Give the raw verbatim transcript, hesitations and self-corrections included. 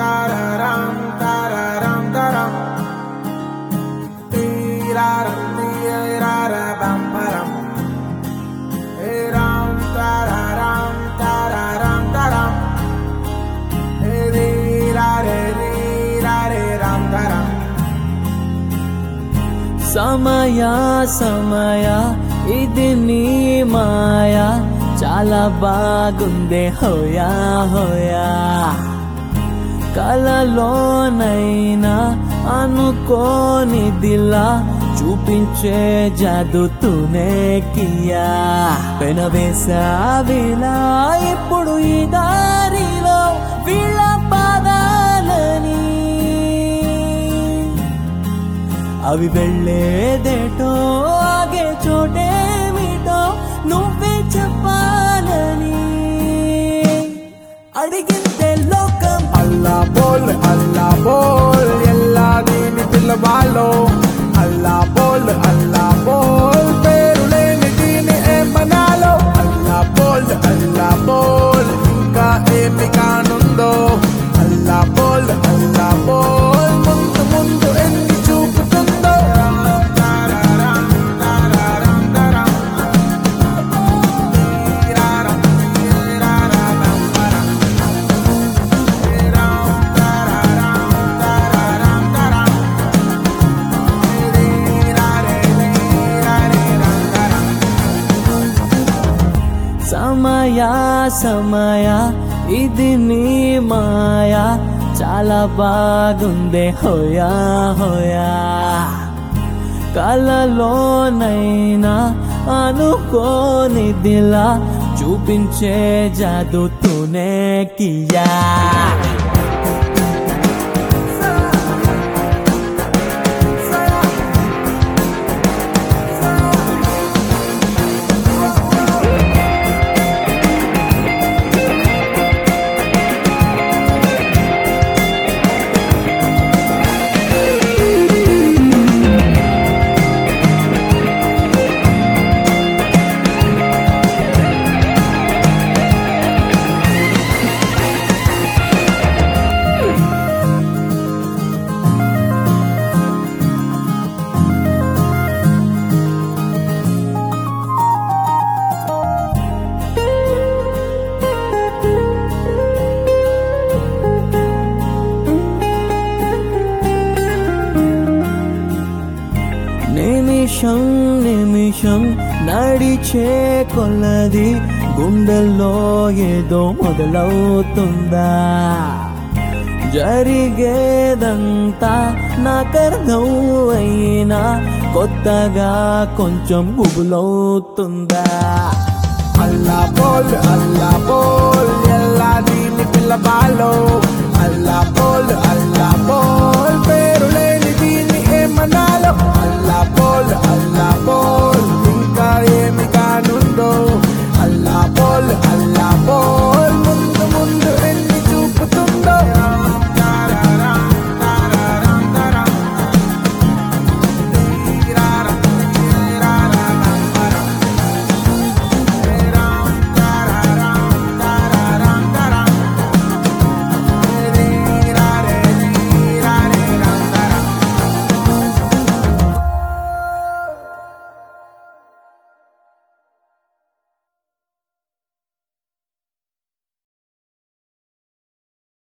tararam, tararam, taram. Tiraram, tirarabam, param. Ram, tararam, tararam, taram. Rirare, rirare, ram, taram. సమయ సమయ ఇది నీ మాయా చాలా బాగుందే హోయా హోయా కలలోనైనా అనుకోనిదిలా చూపించే జాదుతూనే కియా పెనవేసావిలా ఇప్పుడు ఈ దారిలో వీళ్ళ పాదాలని అవి వెళ్ళేదేటో ఆగే చోటేమిటో నువ్వే చెప్పాలని అడిగితే లోకం అల్లా బోల్ అల్లా బోల్ ఎల్లా దీని పిల్లవాళ్ళు అల్లా బోల్ అల్లా బోల్ పేరు లేని దీని ఏమనాలో అల్లా బోల్ అల్లా బోల్ ఇంకా ఏమి కానుందో అల్లా బోల్ అల్లా బోల్ ముందు ముందు ఎన్ని చూపుతుందో సమయ సమయ ఇది నీ మాయా చాలా బాగుందే హోయా హోయా కలలోనైనా అనుకోనిదిలా చూపించే జాదుతూనే కియా నిమిషం నిమిషం నడిచే కొలది గుండెల్లో ఏదో మొదలవుతుందా జరిగేదంతా నాకర్థం అయినా కొత్తగా కొంచెం గుబులవుతుందా అల్లా బోల్ అల్లా బోల్ ఎల్లా దీని పిల్లవాళ్ళు అల్లా బోల్ అల్లా బోల్ పేరు లేని దీని ఏమన్నా